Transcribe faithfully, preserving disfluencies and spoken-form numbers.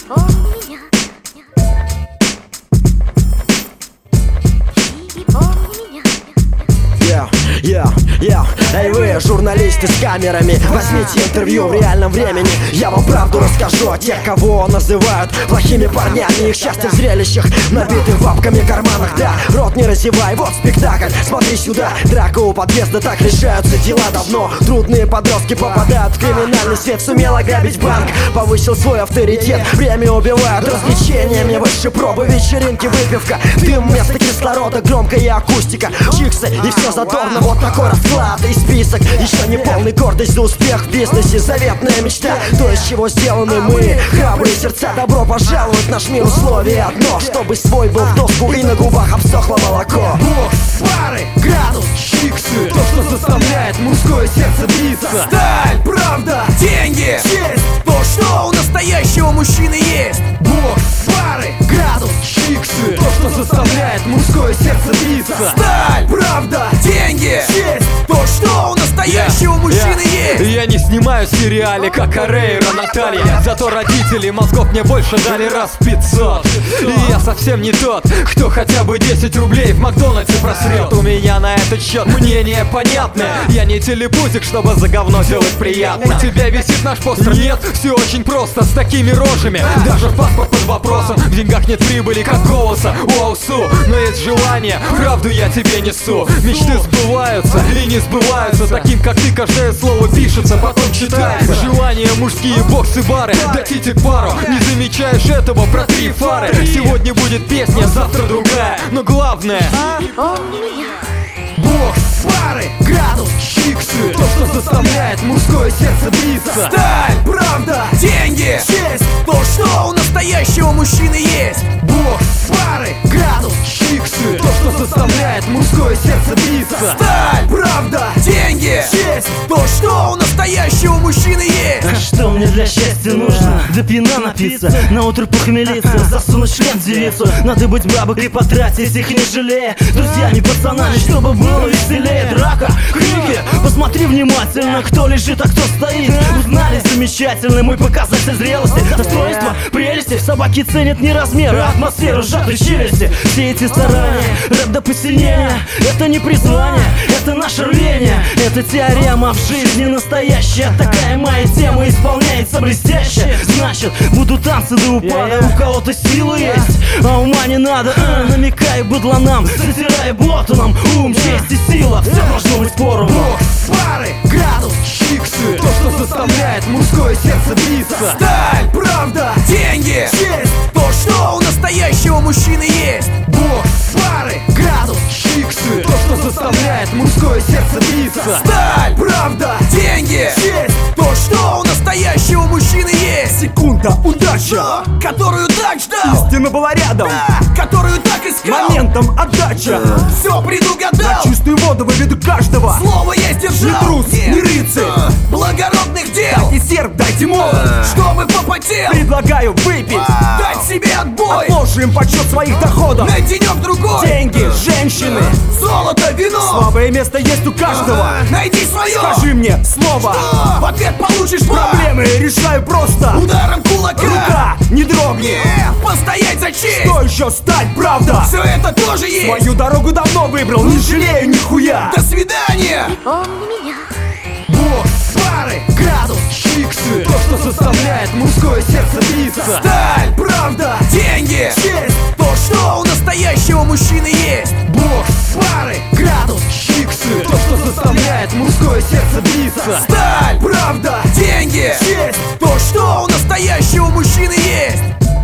Yeah, yeah, yeah. Эй вы, журналисты с камерами, возьмите интервью в реальном времени. Я вам правду расскажу о тех, кого называют плохими парнями. Их счастье в зрелищах, набитых бабками карманах. Да, рот не разевай, вот спектакль, смотри сюда. Драка у подъезда, так решаются дела давно. Трудные подростки попадают в криминальный свет. Сумел ограбить банк, повысил свой авторитет. Время убивают развлечениями, выше пробы, вечеринки, выпивка. Дым вместо кислорода, громкая акустика, чиксы и все задорно, вот такой расклад и список. Еще не полный, гордость за успех в бизнесе, заветная мечта, то, из чего сделаны мы, храбрые сердца. Добро пожаловать в наш мир, условие одно, чтобы свой был в доску и на губах обсохло молоко. Бокс, пары, градус, чиксы, то, что заставляет мужское сердце биться. Сталь, правда, деньги, честь, то, что у настоящего мужчины есть. Бокс, пары, градус, чиксы, то, что заставляет мужское сердце биться. Сталь, правда, деньги, честь, то, что у настоящего yeah, мужчины yeah. есть. Я не снимаю в сериале, как Карейра Наталья, зато родители мозгов мне больше дали раз пятьсот. И я совсем не тот, кто хотя бы десять рублей в Макдональдсе просрет. У меня на этот счет мнение понятное. Я не телепузик, чтобы за говно делать приятно. У тебя висит наш постер? Нет, все очень просто, с такими рожами. Даже паспорт под вопросом, в деньгах нет прибыли, как голоса у Аусу. Но есть желание, правду я тебе несу. Мечты сбываются и не сбываются. Таким, как ты, каждое слово пишется, потом читается. Желания, мужские боксы-бары, дайте пару. Не замечаешь этого, протри фары. Сегодня будет песня, завтра другая, но главное бокс, пары, градус, чиксы, то, что заставляет мужское сердце биться. Сталь, правда, деньги, честь, то, что у настоящего мужчины есть. Бокс, пары, градус, чиксы, то, что заставляет мужское сердце биться. Сталь, правда, деньги, честь, то, что у настоящего мужчины есть. А что мне для счастья нужно? До пьяна напиться, на утро похмелиться, засунуть член в девицу. Надо быть бабок и потратить их не жалея. Друзьями, пацанами, чтобы было веселее. Драка, крики, посмотри внимательно, кто лежит, а кто стоит. Узнали замечательно мой показатель зрелости, достоинства, прелести. Собаки ценят не размер, а атмосферу сжатой челюсти. Все эти старания, рэп до посильнения, это не призвание, это наше рвение. Это теорема в жизни настоящая. Такая моя тема исполняется блестяще. Значит, буду танцы до упада. У кого-то силы есть, а ума не надо. а, Намекаю быдланам, затирая ботаном. Ум, честь и сила, все должно быть поровну. Бокс, пары, градус, чиксы, то, что заставляет мужское сердце биться. Сталь, правда, деньги, честь, то, что у настоящего мужчины есть. Бокс, пары, градус, чиксы, то, что заставляет мужское сердце биться. Сталь, правда, деньги, честь, то, что у настоящего мужчины есть. Секунда, удача, которую так ждал. Истина была рядом, да, которую так искал. моментом отдача, все предугадал. на чистую воду выведу каждого. Слово я сдержал. Не трус, Нет. не рыцарь, благородных дел. дайте серп, дайте молот, Чтобы попотел. предлагаю выпить, Дать себе отбой. отложим подсчет своих доходов. На денек-другой. Деньги, женщины, Золото, вино. слабое место есть у каждого. Найди свое. Скажи мне слово, Что? В ответ получишь проблемы решаю просто. ударом кулака. Рука не дрогнет. Не, постоять за честь. Что еще стать, правда? Все это тоже есть. Свою дорогу давно выбрал, не жалею нихуя. До свидания. Бокс, пары, градус, чиксы, то, что заставляет мужское сердце биться. Сталь, правда, деньги, честь, то, что у настоящего мужчины есть. Бокс, пары, градус, чиксы, то, что заставляет мужское сердце биться. Сталь, правда, деньги, честь, то, что у настоящего мужчины есть.